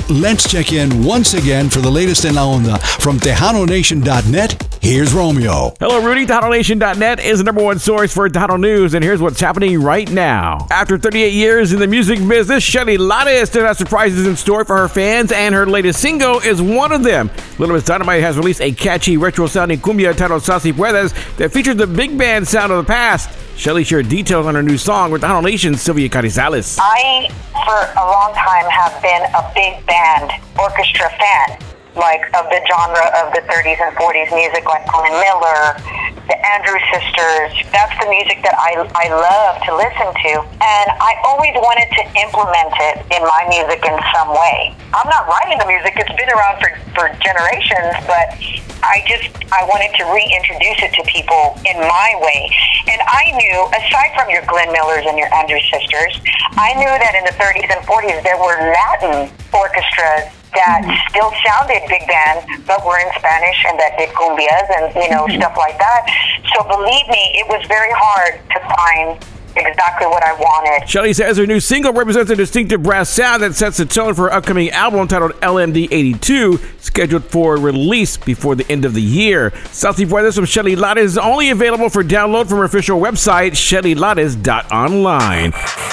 let's check in once again for the latest in La Onda. From TejanoNation.net, here's Romeo. Hello, Rudy. TejanoNation.net is the number one source for Tejano news, and here's what's happening right now. After 38 years in the music business, Shelly Lares still has surprises in store for her fans, and her latest single is one of them. Little Miss Dynamite has released a catchy, retro-sounding cumbia titled Salsa y Puedes that features the big band sound of the past. Shelly shared details on her new song with Tejano Nation's Sylvia Carizales. I, for a long time, have been a big band orchestra fan, like of the genre of the 30s and 40s music, like Glenn Miller, the Andrews Sisters. That's the music that I love to listen to, and I always wanted to implement it in my music in some way. I'm not writing the music, it's been around for generations, but I wanted to reintroduce it to people in my way. And I knew, aside from your Glenn Millers and your Andrews Sisters, I knew that in the 30s and 40s there were Latin orchestras that still sounded big band, but were in Spanish and that did cumbias and, stuff like that. So believe me, it was very hard to find exactly what I wanted. Shelly says her new single represents a distinctive brass sound that sets the tone for her upcoming album titled LMD 82, scheduled for release before the end of the year. Salsa y Puedes from Shelly Lares is only available for download from her official website, shellylares.online.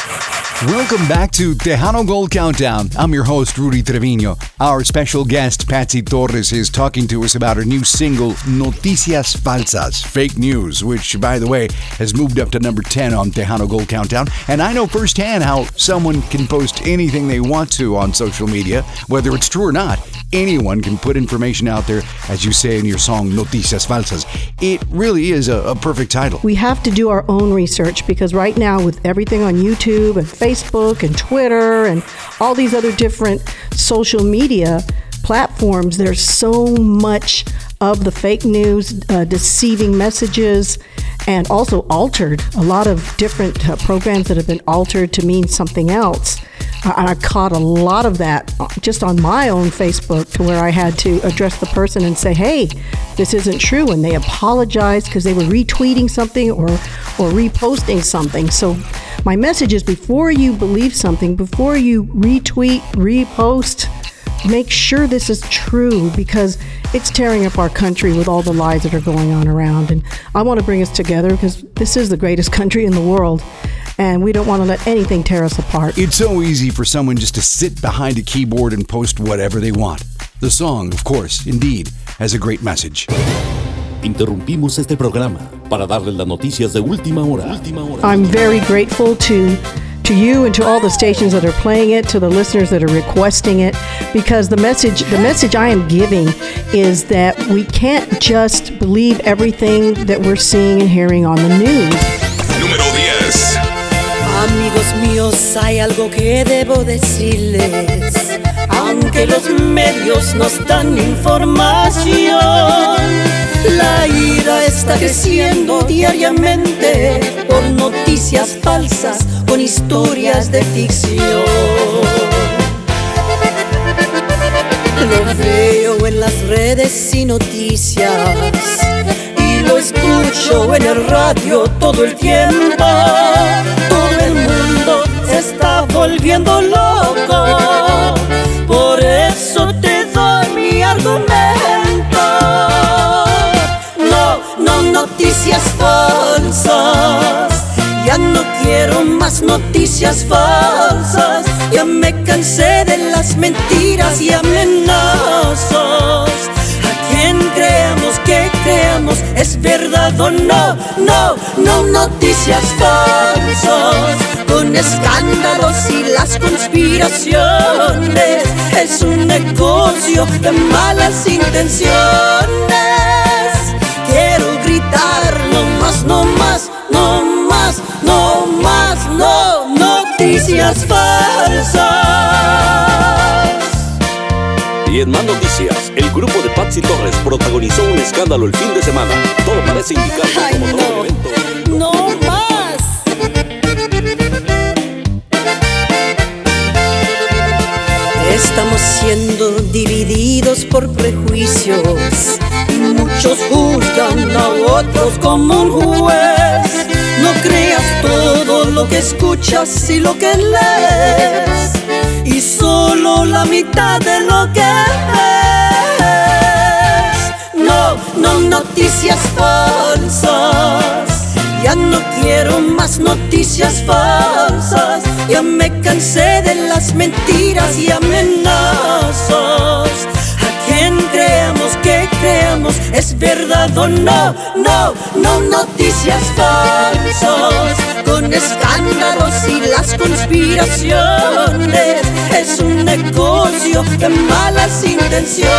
Welcome back to Tejano Gold Countdown. I'm your host, Rudy Trevino. Our special guest, Patsy Torres, is talking to us about her new single, Noticias Falsas, Fake News, which, by the way, has moved up to number 10 on Tejano Gold Countdown. And I know firsthand how someone can post anything they want to on social media, whether it's true or not. Anyone can put information out there, as you say in your song, Noticias Falsas. It really is a perfect title. We have to do our own research because right now with everything on YouTube and Facebook and Twitter and all these other different social media platforms, there's so much of the fake news, deceiving messages, and also altered. A lot of different programs that have been altered to mean something else. I caught a lot of that just on my own Facebook, to where I had to address the person and say, hey, this isn't true. And they apologized because they were retweeting something or reposting something. So my message is, before you believe something, before you retweet, repost, make sure this is true, because it's tearing up our country with all the lies that are going on around. And I want to bring us together because this is the greatest country in the world. And we don't want to let anything tear us apart. It's so easy for someone just to sit behind a keyboard and post whatever they want. The song, of course, indeed, has a great message. Interrumpimos este programa para darles las noticias de última hora. I'm very grateful to you and to all the stations that are playing it, to the listeners that are requesting it, because the message I am giving is that we can't just believe everything that we're seeing and hearing on the news. Número 10. Amigos míos, hay algo que debo decirles. Aunque los medios nos dan información, la ira está creciendo diariamente por noticias falsas con historias de ficción. Lo veo en las redes y noticias, y lo escucho en el radio todo el tiempo. Todo el mundo se está volviendo loco, por eso te doy mi argumento. No noticias falsas, ya no quiero más noticias falsas. Ya me cansé de las mentiras y amenazas. ¿A quién creemos que creamos? ¿Es verdad o no? No noticias falsas, con escándalos y las conspiraciones. Es un negocio de malas intenciones. Quiero gritar no noticias falsas. Y en más noticias, el grupo de Patsy Torres protagonizó un escándalo el fin de semana. Todo parece indicar como todo el evento. No más. Estamos siendo divididos por prejuicios, y muchos juzgan a otros como un juez. No creas todo lo que escuchas y lo que lees, y solo la la mitad de lo que es. No, no noticias falsas. Ya no quiero más noticias falsas. Ya me cansé de las mentiras y amenazas. ¿A quién creemos que creemos? ¿Es verdad o no? No, no noticias falsas. Con escándalos y las conspiraciones. Es un negocio de malas intenciones.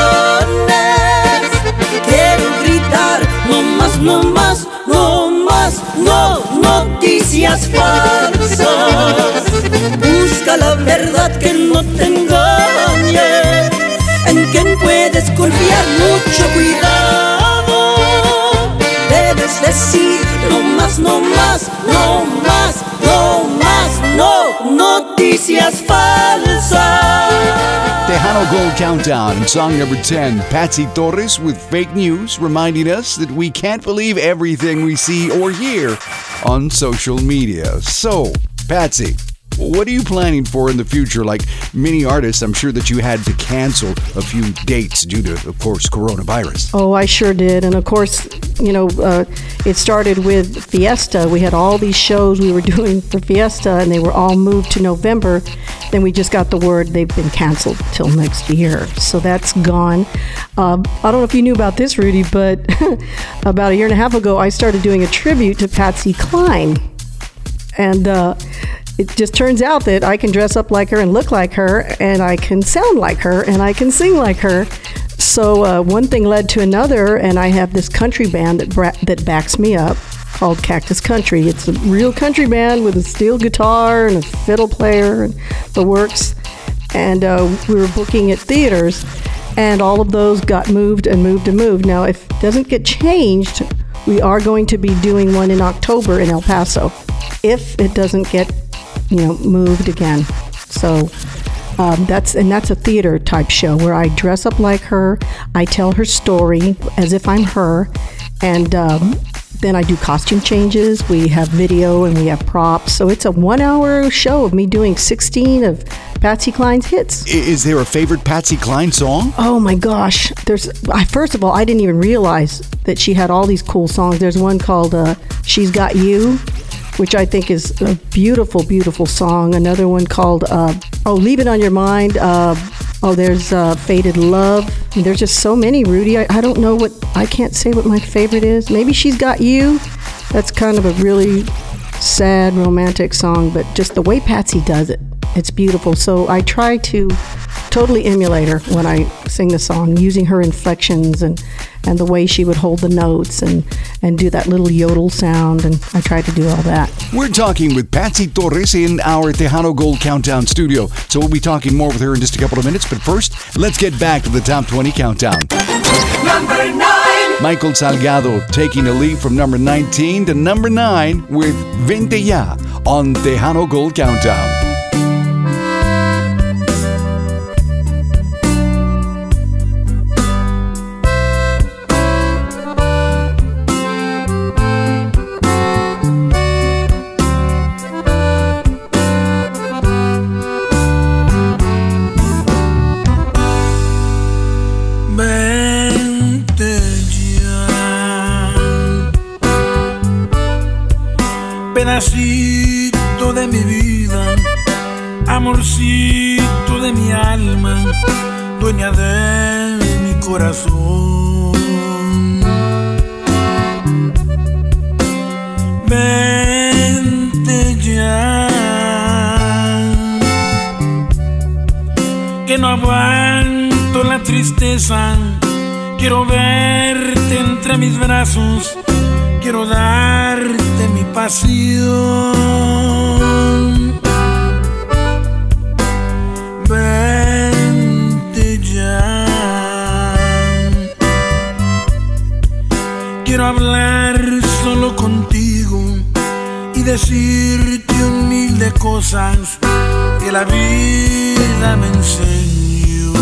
Quiero gritar, no más, no más, no más, no noticias falsas. Busca la verdad que no te engañe, en quien puedes confiar, mucho cuidado. Debes decir no más, no más, no más, no más, no noticias falsas. Tejano Gold Countdown and song number 10, Patsy Torres with Fake News, reminding us that we can't believe everything we see or hear on social media. So, Patsy, what are you planning for in the future? Like many artists, I'm sure that you had to cancel a few dates due to, of course, coronavirus. Oh, I sure did. And of course, it started with Fiesta. We had all these shows we were doing for Fiesta, and they were all moved to November. Then we just got the word they've been canceled till next year. So that's gone. I don't know if you knew about this, Rudy, but about a year and a half ago, I started doing a tribute to Patsy Cline. And it just turns out that I can dress up like her and look like her, and I can sound like her, and I can sing like her. So one thing led to another, and I have this country band that backs me up called Cactus Country. It's a real country band with a steel guitar and a fiddle player and the works. And we were booking at theaters, and all of those got moved and moved and moved. Now, if it doesn't get changed, we are going to be doing one in October in El Paso, if it doesn't get moved again. So that's a theater type show where I dress up like her, I tell her story as if I'm her, and then I do costume changes. We have video and we have props. So it's a 1 hour show of me doing 16 of Patsy Cline's hits. Is there a favorite Patsy Cline song? Oh my gosh. First of all, I didn't even realize that she had all these cool songs. There's one called She's Got You, which I think is a beautiful, beautiful song. Another one called Leave It On Your Mind. There's Faded Love. There's just so many, Rudy. I don't know I can't say what my favorite is. Maybe She's Got You. That's kind of a really sad, romantic song, but just the way Patsy does it, it's beautiful. So I try to totally emulate her when I sing the song, using her inflections and the way she would hold the notes and do that little yodel sound, and I try to do all that. We're talking with Patsy Torres in our Tejano Gold Countdown studio, so we'll be talking more with her in just a couple of minutes, but first, let's get back to the Top 20 Countdown. Number 9. Michael Salgado taking a leap from number 19 to number 9 with Vente Ya on Tejano Gold Countdown. Pedacito de mi vida, amorcito de mi alma, dueña de mi corazón. Vente ya, que no aguanto la tristeza. Quiero verte entre mis brazos, quiero darte mi pasión. Vente ya, quiero hablar solo contigo y decirte un mil de cosas que la vida me enseñó.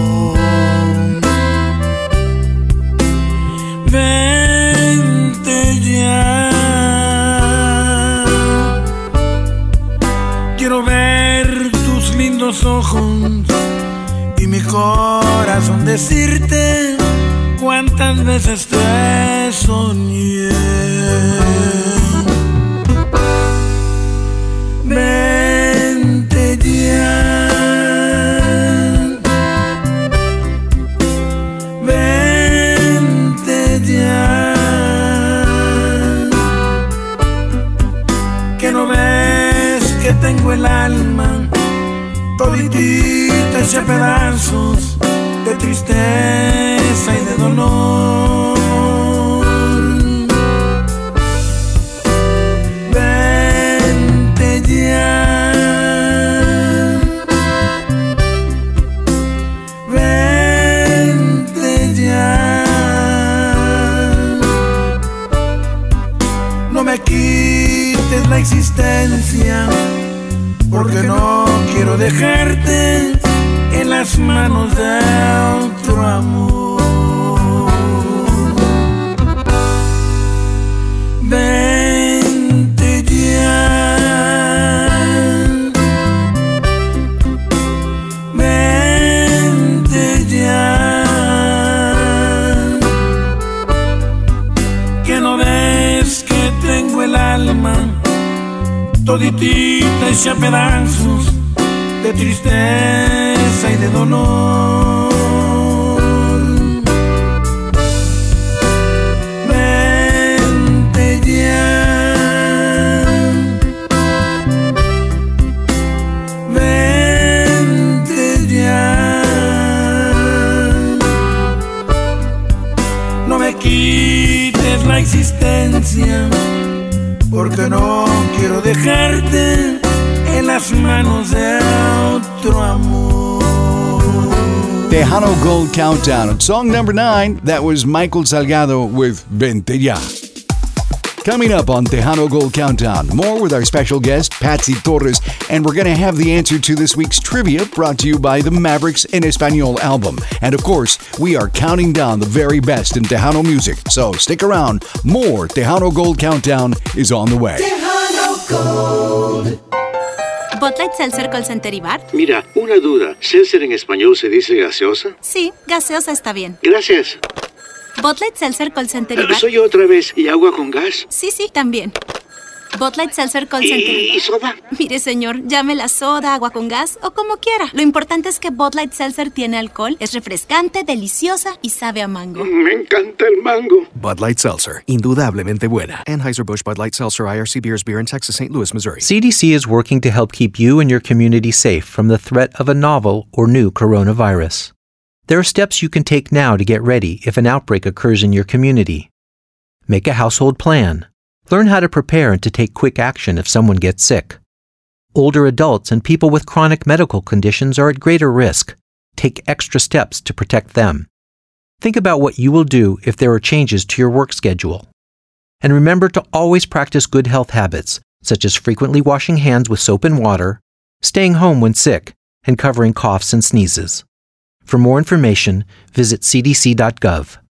Vente ya, quiero ver tus lindos ojos y mi corazón decirte cuántas veces te soñé. Vente ya, vente ya, que no ves que tengo el alma toditita hecha pedazos de tristeza y de dolor. Vente ya, vente ya, no me quites la existencia, porque no quiero dejarte en las manos de otro amor. Vente ya, vente ya, que no ves que tengo el alma toditita hecha pedazos de tristeza y de dolor. Vente ya, vente ya, no me quites la existencia, porque no quiero dejarte en las manos de otro amor. Tejano Gold Countdown. Song number 9, that was Michael Salgado with Vente Ya. Coming up on Tejano Gold Countdown, more with our special guest, Patsy Torres, and we're going to have the answer to this week's trivia brought to you by the Mavericks en Español album. And of course, we are counting down the very best in Tejano music. So stick around. More Tejano Gold Countdown is on the way. Tejano Gold. ¿Bud Light Seltzer Call Center y Bar? Mira, una duda. ¿Seltzer en español se dice gaseosa? Sí, gaseosa está bien. Gracias. ¿Bud Light Seltzer Call Center y Bar? ¿Soy yo otra vez? ¿Y agua con gas? Sí, también. Bud Light Seltzer Call Center ¿Y soda? Mire, señor, llame la soda, agua con gas o como quiera. Lo importante es que Bud Light Seltzer tiene alcohol, es refrescante, deliciosa y sabe a mango. Me encanta el mango. Bud Light Seltzer, indudablemente buena. Anheuser-Busch Bud Light Seltzer, IRC Beers, beer in Texas, St. Louis, Missouri. CDC is working to help keep you and your community safe from the threat of a novel or new coronavirus. There are steps you can take now to get ready if an outbreak occurs in your community. Make a household plan. Learn how to prepare and to take quick action if someone gets sick. Older adults and people with chronic medical conditions are at greater risk. Take extra steps to protect them. Think about what you will do if there are changes to your work schedule. And remember to always practice good health habits, such as frequently washing hands with soap and water, staying home when sick, and covering coughs and sneezes. For more information, visit cdc.gov.